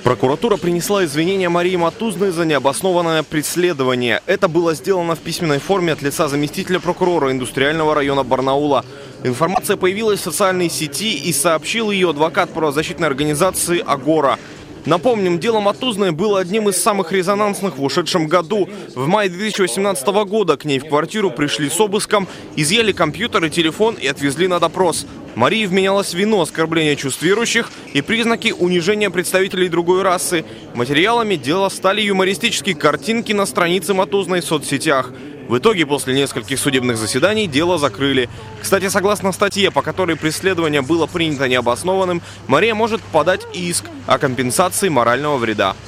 Прокуратура принесла извинения Марии Матузной за необоснованное преследование. Это было сделано в письменной форме от лица заместителя прокурора индустриального района Барнаула. Информация появилась в социальной сети и сообщил ее адвокат правозащитной организации «Агора». Напомним, дело Матузной было одним из самых резонансных в ушедшем году. В мае 2018 года к ней в квартиру пришли с обыском, изъяли компьютер и телефон и отвезли на допрос. Марии вменялось вину оскорбления чувств верующих и признаки унижения представителей другой расы. Материалами дела стали юмористические картинки на странице Матузной в соцсетях. В итоге, после нескольких судебных заседаний, дело закрыли. Кстати, согласно статье, по которой преследование было принято необоснованным, Мария может подать иск о компенсации морального вреда.